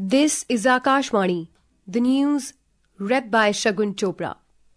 This is Akashvani, the news read by Shagun Chopra.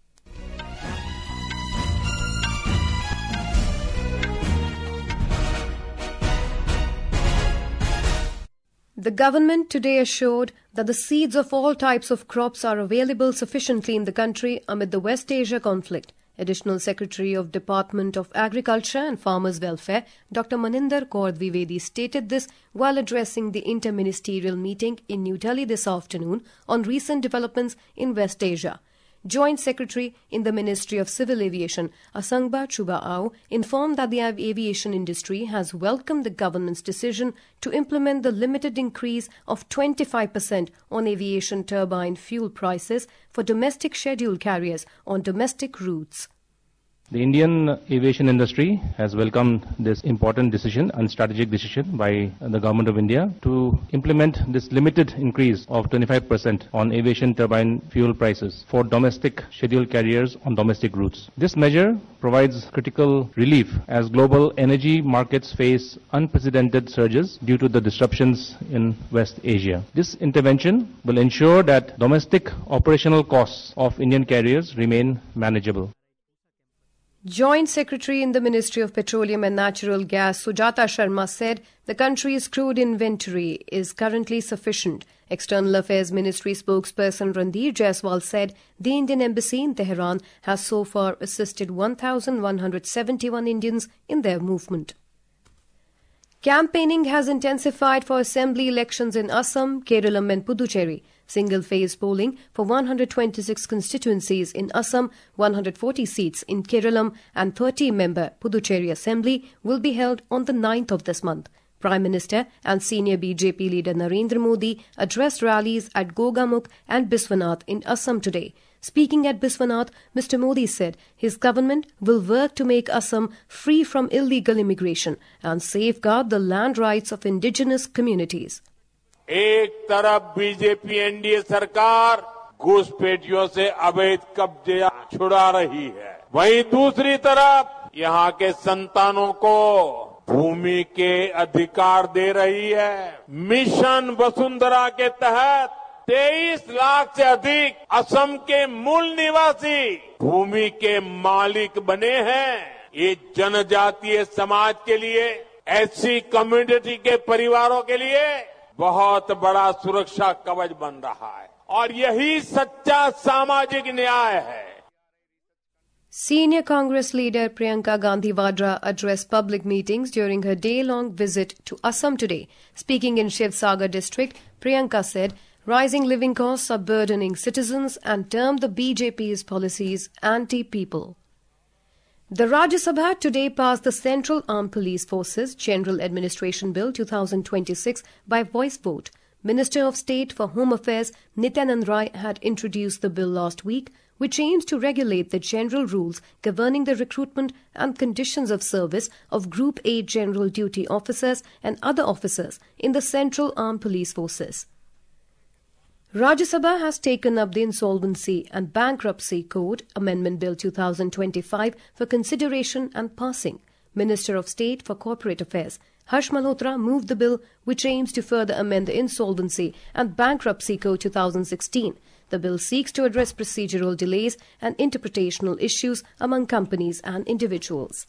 The government today assured that the seeds of all types of crops are available sufficiently in the country amid the West Asia conflict. Additional Secretary of Department of Agriculture and Farmers Welfare, Dr. Maninder Kaur Dwivedi, stated this while addressing the interministerial meeting in New Delhi this afternoon on recent developments in West Asia. Joint Secretary in the Ministry of Civil Aviation, Asangba Chuba'ao, informed that the aviation industry has welcomed the government's decision to implement the limited increase of 25% on aviation turbine fuel prices for domestic scheduled carriers on domestic routes. The Indian aviation industry has welcomed this important decision and strategic decision by the Government of India to implement this limited increase of 25% on aviation turbine fuel prices for domestic scheduled carriers on domestic routes. This measure provides critical relief as global energy markets face unprecedented surges due to the disruptions in West Asia. This intervention will ensure that domestic operational costs of Indian carriers remain manageable. Joint Secretary in the Ministry of Petroleum and Natural Gas, Sujata Sharma, said the country's crude inventory is currently sufficient. External Affairs Ministry spokesperson Randhir Jaiswal said the Indian Embassy in Tehran has so far assisted 1,171 Indians in their movement. Campaigning has intensified for assembly elections in Assam, Kerala and Puducherry. Single-phase polling for 126 constituencies in Assam, 140 seats in Kerala and 30-member Puducherry Assembly will be held on the 9th of this month. Prime Minister and senior BJP leader Narendra Modi addressed rallies at Gogamukh and Biswanath in Assam today. Speaking at Biswanath, Mr. Modi said his government will work to make Assam free from illegal immigration and safeguard the land rights of indigenous communities. एक तरफ BJP NDA सरकार घुसपैठियों से अवैध कब्जे छुड़ा रही है, वहीं दूसरी तरफ यहाँ के संतानों को भूमि के अधिकार दे रही है। मिशन वसुंधरा के तहत 23 लाख से अधिक असम के मूल निवासी भूमि के मालिक बने हैं। ये जनजातीय समाज के लिए, एससी कम्युनिटी के परिवारों के लिए बहुत बड़ा सुरक्षा कवच बन रहा है और यही सच्चा सामाजिक न्याय है. Senior Congress leader Priyanka Gandhi Vadra addressed public meetings during her day-long visit to Assam today. Speaking in Shivsagar district, Priyanka said rising living costs are burdening citizens and termed the BJP's policies anti-people. The Rajya Sabha today passed the Central Armed Police Forces General Administration Bill 2026 by voice vote. Minister of State for Home Affairs Nityanand Rai had introduced the bill last week, which aims to regulate the general rules governing the recruitment and conditions of service of Group A general duty officers and other officers in the Central Armed Police Forces. Rajya Sabha has taken up the Insolvency and Bankruptcy Code Amendment Bill 2025 for consideration and passing. Minister of State for Corporate Affairs Harsh Malhotra moved the bill, which aims to further amend the Insolvency and Bankruptcy Code 2016. The bill seeks to address procedural delays and interpretational issues among companies and individuals.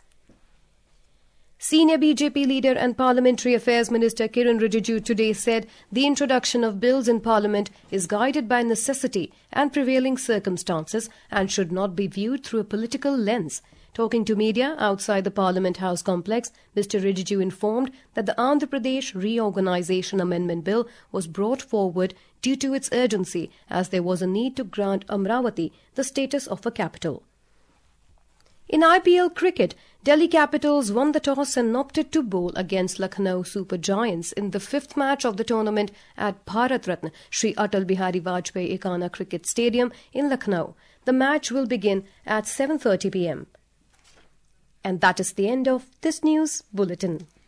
Senior BJP leader and Parliamentary Affairs Minister Kiran Rijiju today said the introduction of bills in Parliament is guided by necessity and prevailing circumstances and should not be viewed through a political lens. Talking to media outside the Parliament House complex, Mr. Rijiju informed that the Andhra Pradesh Reorganisation Amendment Bill was brought forward due to its urgency as there was a need to grant Amravati the status of a capital. In IPL cricket, Delhi Capitals won the toss and opted to bowl against Lucknow Super Giants in the fifth match of the tournament at Bharat Ratna Shri Atal Bihari Vajpayee Ekana Cricket Stadium in Lucknow. The match will begin at 7:30 p.m. And that is the end of this news bulletin.